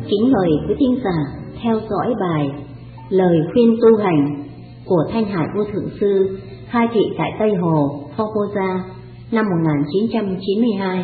kính mời quý thính giả theo dõi bài Lời khuyên tu hành của Thanh Hải Vô Thượng Sư khai thị tại Tây Hồ, Formosa năm 1992.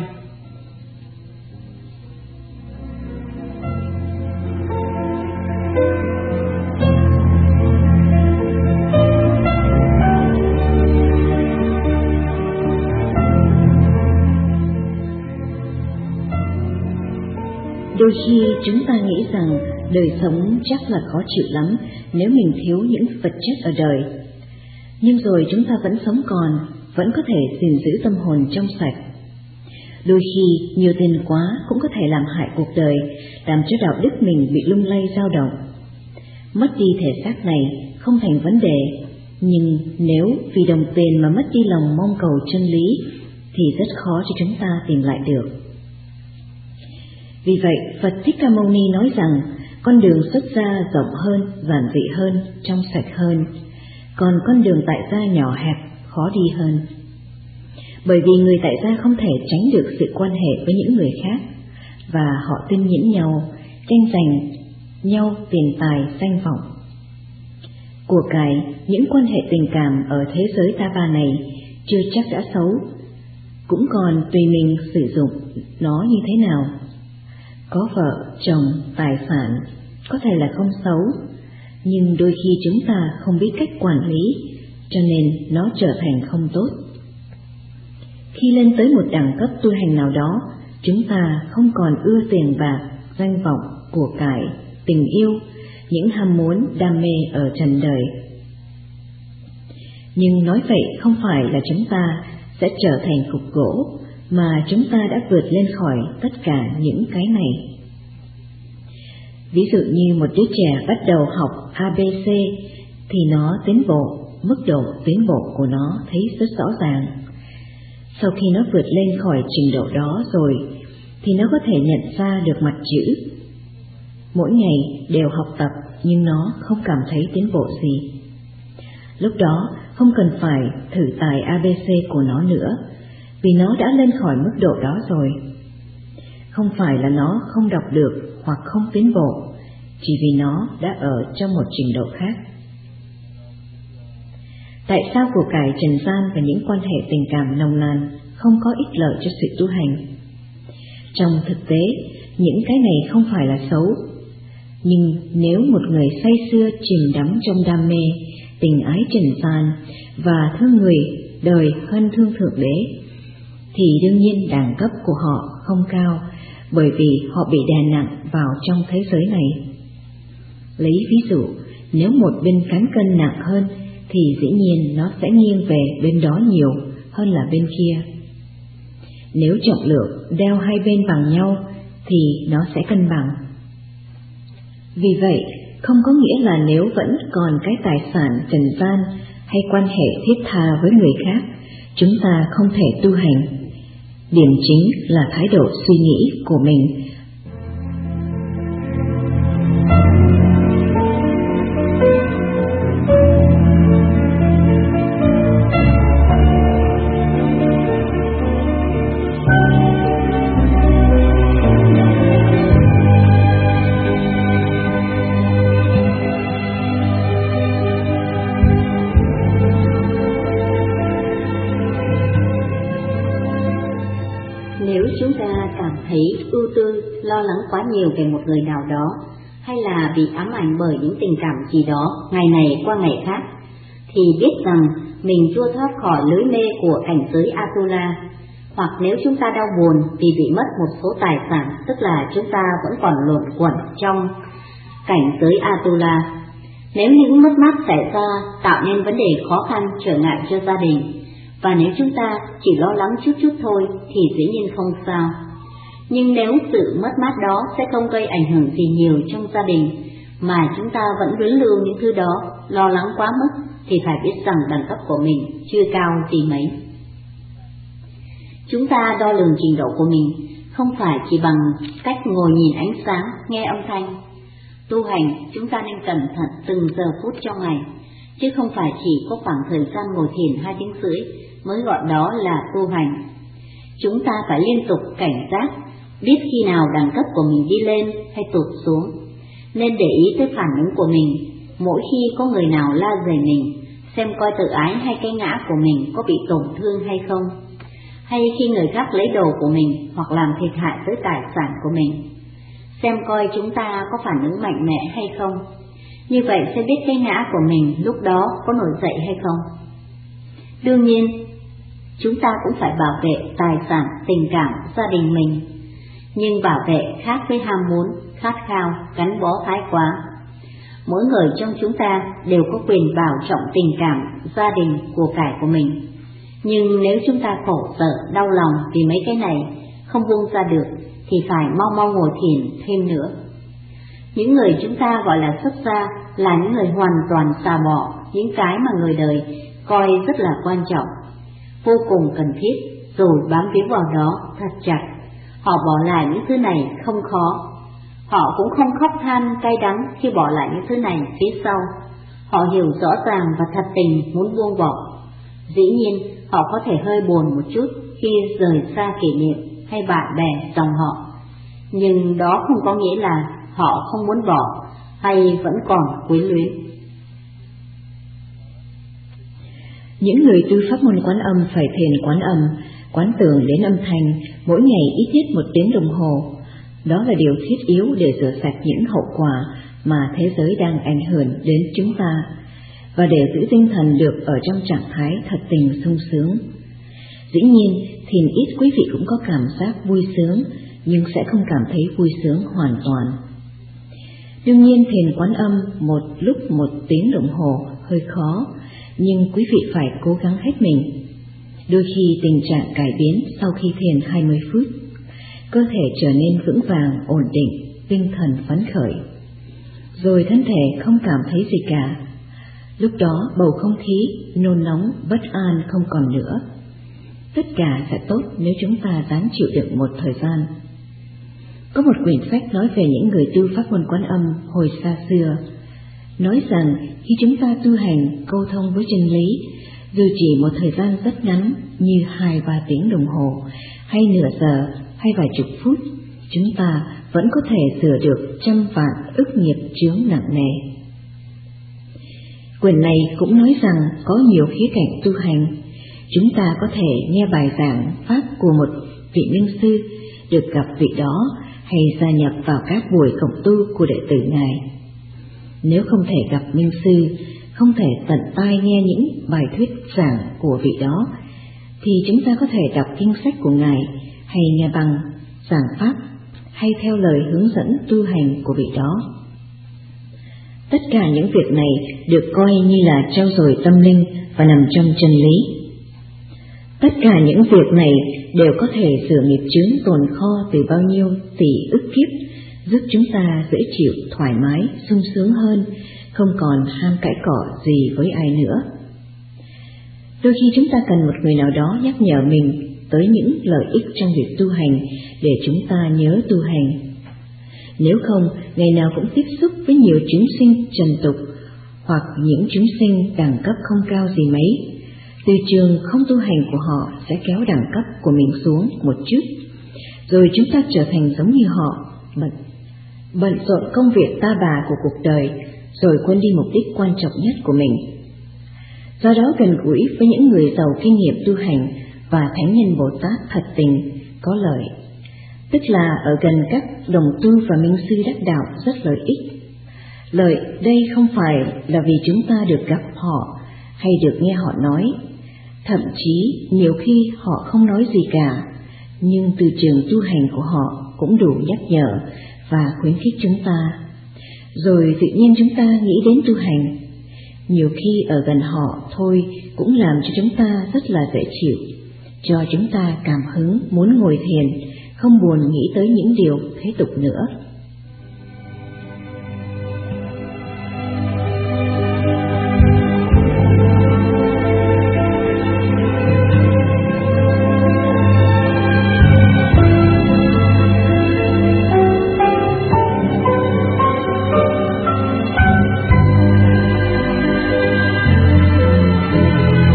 Đôi khi chúng ta nghĩ rằng đời sống chắc là khó chịu lắm nếu mình thiếu những vật chất ở đời. Nhưng rồi chúng ta vẫn sống còn, vẫn có thể gìn giữ tâm hồn trong sạch. Đôi khi nhiều tiền quá cũng có thể làm hại cuộc đời, làm cho đạo đức mình bị lung lay dao động. Mất đi thể xác này không thành vấn đề, nhưng nếu vì đồng tiền mà mất đi lòng mong cầu chân lý thì rất khó cho chúng ta tìm lại được. Vì vậy, Phật Thích Ca Mâu Ni nói rằng con đường xuất gia rộng hơn, giản dị hơn, trong sạch hơn, còn con đường tại gia nhỏ hẹp, khó đi hơn. Bởi vì người tại gia không thể tránh được sự quan hệ với những người khác, và họ tuyên nhiễm nhau, tranh giành nhau tiền tài, danh vọng. Của cải, những quan hệ tình cảm ở thế giới ta bà này chưa chắc đã xấu, cũng còn tùy mình sử dụng nó như thế nào. Có vợ, chồng, tài sản có thể là không xấu, nhưng đôi khi chúng ta không biết cách quản lý, cho nên nó trở thành không tốt. Khi lên tới một đẳng cấp tu hành nào đó, chúng ta không còn ưa tiền bạc, danh vọng, của cải, tình yêu, những ham muốn, đam mê ở trần đời. Nhưng nói vậy không phải là chúng ta sẽ trở thành cục gỗ, mà chúng ta đã vượt lên khỏi tất cả những cái này. Ví dụ như một đứa trẻ bắt đầu học ABC thì nó tiến bộ, mức độ tiến bộ của nó thấy rất rõ ràng. Sau khi nó vượt lên khỏi trình độ đó rồi thì nó có thể nhận ra được mặt chữ. Mỗi ngày đều học tập nhưng nó không cảm thấy tiến bộ gì. Lúc đó không cần phải thử tài ABC của nó nữa, vì nó đã lên khỏi mức độ đó rồi. Không phải là nó không đọc được hoặc không tiến bộ, chỉ vì nó đã ở trong một trình độ khác. Tại sao của cải trần gian và những quan hệ tình cảm nồng nàn không có ích lợi cho sự tu hành? Trong thực tế, những cái này không phải là xấu, nhưng nếu một người say sưa chìm đắm trong đam mê, tình ái trần gian và thương người đời hơn thương Thượng Đế, thì đương nhiên đẳng cấp của họ không cao, bởi vì họ bị đè nặng vào trong thế giới này. Lấy ví dụ, nếu một bên cán cân nặng hơn thì dĩ nhiên nó sẽ nghiêng về bên đó nhiều hơn là bên kia. Nếu trọng lượng đeo hai bên bằng nhau thì nó sẽ cân bằng. Vì vậy, không có nghĩa là nếu vẫn còn cái tài sản trần gian hay quan hệ thiết tha với người khác, chúng ta không thể tu hành. Điểm chính là thái độ suy nghĩ của mình. Ưu tư, lo lắng quá nhiều về một người nào đó, hay là bị ám ảnh bởi những tình cảm gì đó ngày này qua ngày khác, thì biết rằng mình chưa thoát khỏi lưới mê của cảnh giới Atula. Hoặc nếu chúng ta đau buồn vì bị mất một số tài sản, tức là chúng ta vẫn còn luẩn quẩn trong cảnh giới Atula. Nếu những mất mát xảy ra tạo nên vấn đề khó khăn trở ngại cho gia đình, và nếu chúng ta chỉ lo lắng chút thôi thì dĩ nhiên không sao. Nhưng nếu sự mất mát đó sẽ không gây ảnh hưởng gì nhiều trong gia đình, mà chúng ta vẫn luyến lưu những thứ đó, lo lắng quá mức, thì phải biết rằng đẳng cấp của mình chưa cao gì mấy. Chúng ta đo lường trình độ của mình không phải chỉ bằng cách ngồi nhìn ánh sáng, nghe âm thanh. Tu hành, chúng ta nên cẩn thận từng giờ phút trong ngày, chứ không phải chỉ có khoảng thời gian ngồi thiền 2 tiếng rưỡi mới gọi đó là tu hành. Chúng ta phải liên tục cảnh giác, biết khi nào đẳng cấp của mình đi lên hay tụt xuống, nên để ý tới phản ứng của mình mỗi khi có người nào la rầy mình, xem coi tự ái hay cái ngã của mình có bị tổn thương hay không, hay khi người khác lấy đồ của mình hoặc làm thiệt hại tới tài sản của mình, xem coi chúng ta có phản ứng mạnh mẽ hay không. Như vậy sẽ biết cái ngã của mình lúc đó có nổi dậy hay không. Đương nhiên, chúng ta cũng phải bảo vệ tài sản, tình cảm, gia đình mình, nhưng bảo vệ khác với ham muốn, khát khao, gắn bó thái quá. Mỗi người trong chúng ta đều có quyền bảo trọng tình cảm, gia đình, của cải của mình. Nhưng nếu chúng ta khổ sở, đau lòng vì mấy cái này không buông ra được, thì phải mau mau ngồi thiền thêm nữa. Những người chúng ta gọi là xuất gia là những người hoàn toàn xả bỏ những cái mà người đời coi rất là quan trọng, vô cùng cần thiết, rồi bám víu vào đó thật chặt. Họ bỏ lại những thứ này không khó. Họ cũng không khóc than cay đắng khi bỏ lại những thứ này phía sau. Họ hiểu rõ ràng và thật tình muốn buông bỏ. Dĩ nhiên, họ có thể hơi buồn một chút khi rời xa kỷ niệm hay bạn bè dòng họ, nhưng đó không có nghĩa là họ không muốn bỏ hay vẫn còn quyến luyến. Những người tu pháp môn Quán Âm phải thiền Quán Âm, quán tưởng đến âm thanh mỗi ngày ít nhất 1 tiếng đồng hồ. Đó là điều thiết yếu để rửa sạch những hậu quả mà thế giới đang ảnh hưởng đến chúng ta, và để giữ tinh thần được ở trong trạng thái thật tình sung sướng. Dĩ nhiên, thiền ít quý vị cũng có cảm giác vui sướng, nhưng sẽ không cảm thấy vui sướng hoàn toàn. Đương nhiên, thiền Quán Âm một lúc 1 tiếng đồng hồ hơi khó, nhưng quý vị phải cố gắng hết mình. Đôi khi tình trạng cải biến sau khi thiền 20 phút, cơ thể trở nên vững vàng, ổn định, tinh thần phấn khởi, rồi thân thể không cảm thấy gì cả. Lúc đó bầu không khí nôn nóng, bất an không còn nữa. Tất cả sẽ tốt nếu chúng ta dám chịu đựng một thời gian. Có một quyển sách nói về những người tu pháp môn Quán Âm hồi xa xưa, nói rằng khi chúng ta tu hành câu thông với chân lý, dù chỉ một thời gian rất ngắn như 2-3 tiếng đồng hồ, hay nửa giờ, hay vài chục phút, chúng ta vẫn có thể sửa được trăm vạn ức nghiệp chướng nặng nề. Quyển này cũng nói rằng có nhiều khía cạnh tu hành. Chúng ta có thể nghe bài giảng pháp của một vị minh sư, được gặp vị đó, hay gia nhập vào các buổi cộng tu của đệ tử Ngài. Nếu không thể gặp minh sư, không thể tận tai nghe những bài thuyết giảng của vị đó, thì chúng ta có thể đọc kinh sách của Ngài, hay nghe bằng giảng pháp, hay theo lời hướng dẫn tu hành của vị đó. Tất cả những việc này được coi như là trau dồi tâm linh và nằm trong chân lý. Tất cả những việc này đều có thể rửa nghiệp chướng tồn kho từ bao nhiêu tỷ ức kiếp, giúp chúng ta dễ chịu, thoải mái, sung sướng hơn, không còn ham cãi cọ gì với ai nữa. Đôi khi chúng ta cần một người nào đó nhắc nhở mình tới những lợi ích trong việc tu hành để chúng ta nhớ tu hành. Nếu không, ngày nào cũng tiếp xúc với nhiều chúng sinh trần tục, hoặc những chúng sinh đẳng cấp không cao gì mấy, từ trường không tu hành của họ sẽ kéo đẳng cấp của mình xuống một chút, rồi chúng ta trở thành giống như họ, bận rộn công việc ta bà của cuộc đời, rồi quên đi mục đích quan trọng nhất của mình. Do đó gần gũi với những người giàu kinh nghiệm tu hành và thánh nhân Bồ Tát thật tình, có lợi, tức là ở gần các đồng tu và minh sư đắc đạo rất lợi ích. Lợi đây không phải là vì chúng ta được gặp họ hay được nghe họ nói, thậm chí nhiều khi họ không nói gì cả, nhưng từ trường tu hành của họ cũng đủ nhắc nhở và khuyến khích chúng ta, rồi tự nhiên chúng ta nghĩ đến tu hành. Nhiều khi ở gần họ thôi cũng làm cho chúng ta rất là dễ chịu, cho chúng ta cảm hứng muốn ngồi thiền, không buồn nghĩ tới những điều thế tục nữa.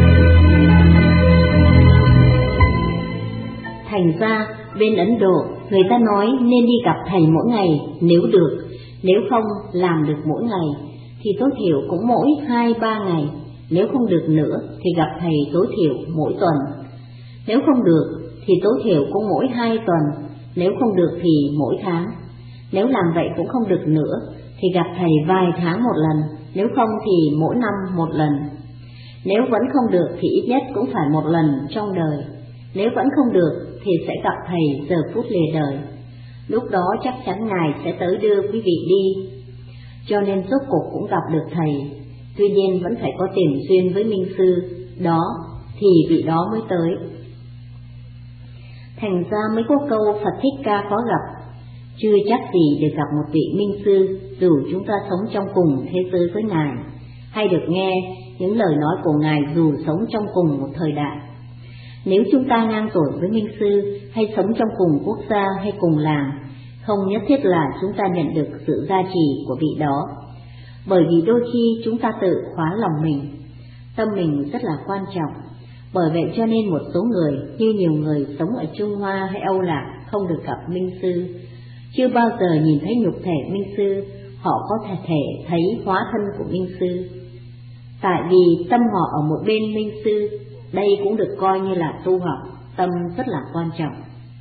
Thành ra bên Ấn Độ Người ta nói nên đi gặp thầy mỗi ngày nếu được, nếu không làm được mỗi ngày thì tối thiểu cũng mỗi 2-3 ngày, nếu không được nữa thì gặp thầy tối thiểu mỗi tuần. Nếu không được thì tối thiểu cũng mỗi 2 tuần, nếu không được thì mỗi tháng. Nếu làm vậy cũng không được nữa thì gặp thầy vài tháng một lần, nếu không thì mỗi năm một lần. Nếu vẫn không được thì ít nhất cũng phải một lần trong đời. Nếu vẫn không được thì sẽ gặp thầy giờ phút lìa đời. Lúc đó chắc chắn Ngài sẽ tới đưa quý vị đi. Cho nên rốt cuộc cũng gặp được thầy. Tuy nhiên vẫn phải có tiền duyên với minh sư đó thì vị đó mới tới. Thành ra mới có câu Phật Thích Ca có gặp. Chưa chắc gì được gặp một vị minh sư dù chúng ta sống trong cùng thế giới với Ngài, hay được nghe những lời nói của Ngài dù sống trong cùng một thời đại. Nếu chúng ta ngang tuổi với minh sư hay sống trong cùng quốc gia hay cùng làng, không nhất thiết là chúng ta nhận được sự gia trì của vị đó. Bởi vì đôi khi chúng ta tự khóa lòng mình, tâm mình rất là quan trọng. Bởi vậy cho nên một số người, như nhiều người sống ở Trung Hoa hay Âu Lạc không được gặp minh sư, chưa bao giờ nhìn thấy nhục thể minh sư, họ có thể thấy hóa thân của minh sư. Tại vì tâm họ ở một bên minh sư, đây cũng được coi như là tu học, tâm rất là quan trọng.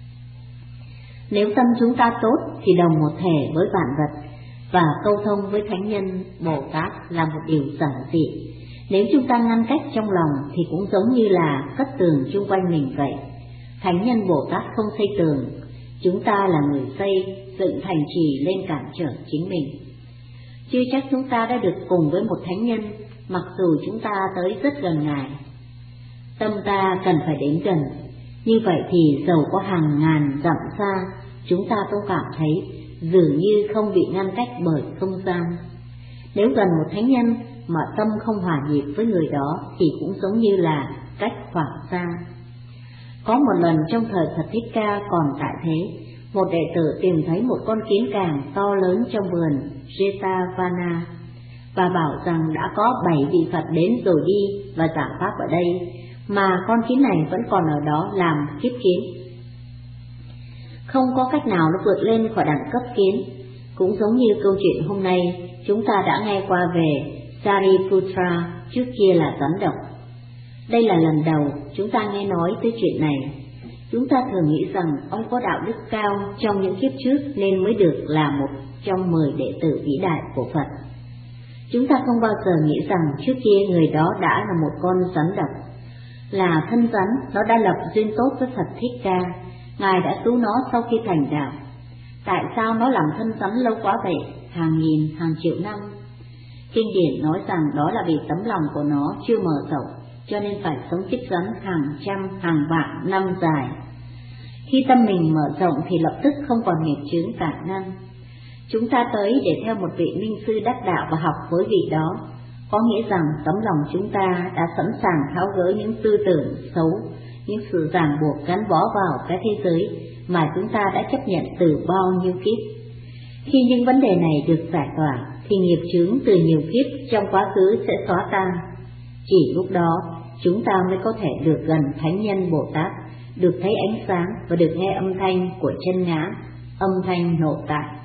Nếu tâm chúng ta tốt thì đồng một thể với vạn vật, và câu thông với Thánh Nhân, Bồ Tát là một điều giản dị. Nếu chúng ta ngăn cách trong lòng thì cũng giống như là cất tường chung quanh mình vậy. Thánh Nhân Bồ Tát không xây tường, chúng ta là người xây, dựng thành trì lên cản trở chính mình. Chưa chắc chúng ta đã được cùng với một thánh nhân, mặc dù chúng ta tới rất gần Ngài. Tâm ta cần phải đến gần, như vậy thì dầu có hàng ngàn dặm xa, chúng ta cũng cảm thấy dường như không bị ngăn cách bởi không gian. Nếu gần một thánh nhân mà tâm không hòa nhịp với người đó thì cũng giống như là cách khoảng xa. Có một lần trong thời Phật Thích Ca còn tại thế, một đệ tử tìm thấy một con kiến càng to lớn trong vườn Jetavana và bảo rằng đã có 7 vị Phật đến rồi đi và giảng pháp ở đây, mà con kiến này vẫn còn ở đó làm kiếp kiến. Không có cách nào nó vượt lên khỏi đẳng cấp kiến. Cũng giống như câu chuyện hôm nay chúng ta đã nghe qua về Sariputra, trước kia là rắn độc. Đây là lần đầu chúng ta nghe nói tới chuyện này. Chúng ta thường nghĩ rằng ông có đạo đức cao trong những kiếp trước nên mới được là một trong 10 đệ tử vĩ đại của Phật. Chúng ta không bao giờ nghĩ rằng trước kia người đó đã là một con rắn độc, là thân rắn, nó đã lập duyên tốt với Phật Thích Ca, Ngài đã cứu nó sau khi thành đạo. Tại sao nó làm thân rắn lâu quá vậy, hàng nghìn, hàng triệu năm? Kinh điển nói rằng đó là vì tấm lòng của nó chưa mở rộng, cho nên phải sống kiếp rắn hàng trăm, hàng vạn năm dài. Khi tâm mình mở rộng thì lập tức không còn nghiệp chướng cả năm. Chúng ta tới để theo một vị minh sư đắc đạo và học với vị đó, có nghĩa rằng tấm lòng chúng ta đã sẵn sàng tháo gỡ những tư tưởng xấu, những sự ràng buộc gắn bó vào cái thế giới mà chúng ta đã chấp nhận từ bao nhiêu kiếp. Khi những vấn đề này được giải tỏa thì nghiệp chướng từ nhiều kiếp trong quá khứ sẽ xóa tan. Chỉ lúc đó chúng ta mới có thể được gần Thánh Nhân Bồ Tát, được thấy ánh sáng và được nghe âm thanh của chân ngã, âm thanh nội tại.